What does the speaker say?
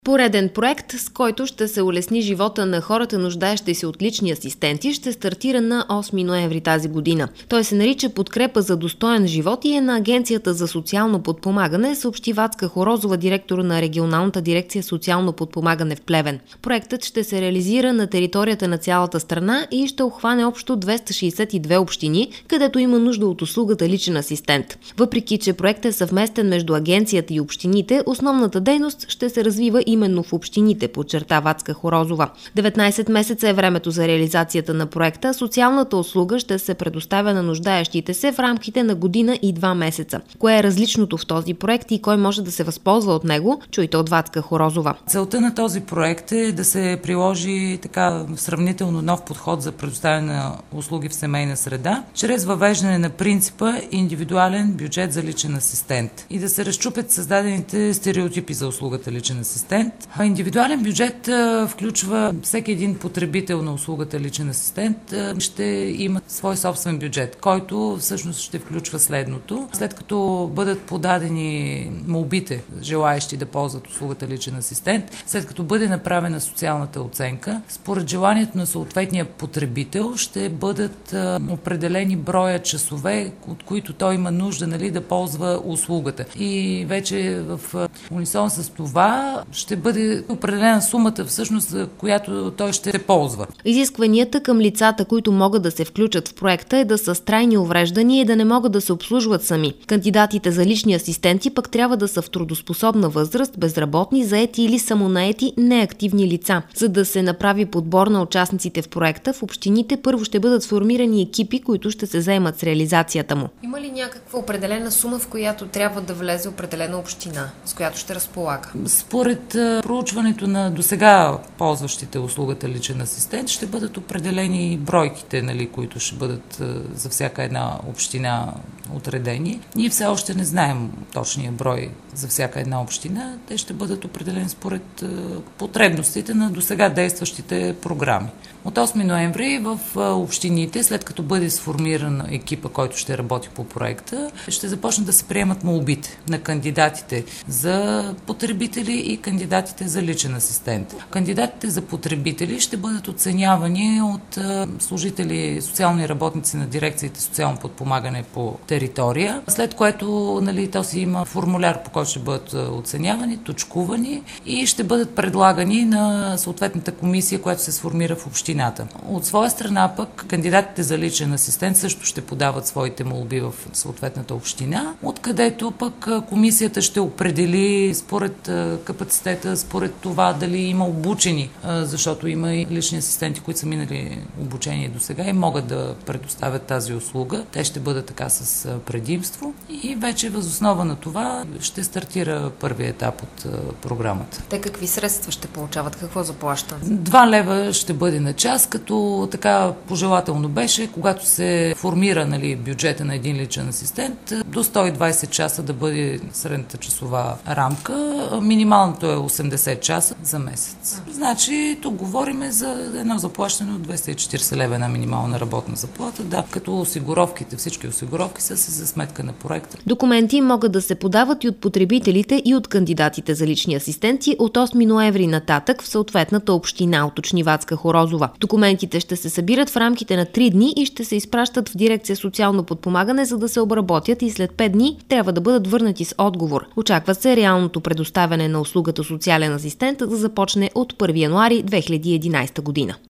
Пореден проект, с който ще се улесни живота на хората, нуждаещи се от лични асистенти, ще стартира на 8 ноември тази година. Той се нарича "Подкрепа за достоен живот" и е на Агенцията за социално подпомагане, съобщи Вацка Хорозова, директор на регионалната дирекция социално подпомагане в Плевен. Проектът ще се реализира на територията на цялата страна и ще обхване общо 262 общини, където има нужда от услугата личен асистент. Въпреки че проектът е съвместен между агенцията и общините, основната дейност ще се развива именно в общините, подчерта Вацка Хорозова. 19 месеца е времето за реализацията на проекта. Социалната услуга ще се предоставя на нуждаещите се в рамките на година и 2 месеца. Кое е различното в този проект и кой може да се възползва от него, чуйте от Вацка Хорозова. Целта на този проект е да се приложи така сравнително нов подход за предоставяне на услуги в семейна среда, чрез въвеждане на принципа индивидуален бюджет за личен асистент и да се разчупят създадените стереотипи за услугата личен асистент. Индивидуален бюджет включва всеки един потребител на услугата личен асистент ще има свой собствен бюджет, който всъщност ще включва следното. След като бъдат подадени молбите, желаещи да ползват услугата личен асистент, след като бъде направена социалната оценка, според желанието на съответния потребител ще бъдат определени броя часове, от които той има нужда да ползва услугата. И вече в унисон с това ще бъде определена сумата, всъщност, за която той ще ползва. Изискванията към лицата, които могат да се включат в проекта, е да са с трайни увреждания и да не могат да се обслужват сами. Кандидатите за лични асистенти пък трябва да са в трудоспособна възраст, безработни, заети или самонаети, неактивни лица. За да се направи подбор на участниците в проекта, в общините първо ще бъдат сформирани екипи, които ще се заемат с реализацията му. Има ли някаква определена сума, в която трябва да влезе определена община, с която ще разполага? Според проучването на досега ползващите услугата личен асистент ще бъдат определени бройките, които ще бъдат за всяка една община отредени. Ние все още не знаем точния брой за всяка една община. Те ще бъдат определени според потребностите на досега действащите програми. От 8 ноември в общините, след като бъде сформиран екипа, който ще работи по проекта, ще започнат да се приемат молбите на кандидатите за потребители и кандидатите за личен асистент. Кандидатите за потребители ще бъдат оценявани от служители, социални работници на дирекциите социално подпомагане по територия, след което то си има формуляр, по който ще бъдат оценявани, точкувани и ще бъдат предлагани на съответната комисия, която се сформира в общината. От своя страна пък кандидатите за личен асистент също ще подават своите молби в съответната община, откъдето пък комисията ще определи според капацитета, според това дали има обучени, защото има и лични асистенти, които са минали обучение до сега и могат да предоставят тази услуга. Те ще бъдат така с предимство и вече въз основа на това ще стартира първия етап от програмата. Те какви средства ще получават? Какво заплаща? 2 лева ще бъде на час, като така пожелателно беше, когато се формира бюджета на един личен асистент, до 120 часа да бъде средната часова рамка. Минималното е 80 часа за месец. Значи, тук говорим за едно заплащане от 240 лева, една минимална работна заплата, като всички осигуровки са за сметка на проекта. Документи могат да се подават и от потребителите, и от кандидатите за лични асистенти от 8 ноември нататък в съответната община, уточни Вацка Хорозова. Документите ще се събират в рамките на 3 дни и ще се изпращат в дирекция социално подпомагане, за да се обработят и след 5 дни трябва да бъдат върнати с отговор. Очаква се реалното предоставяне на услугата социален асистент да започне от 1 януари 2011 година.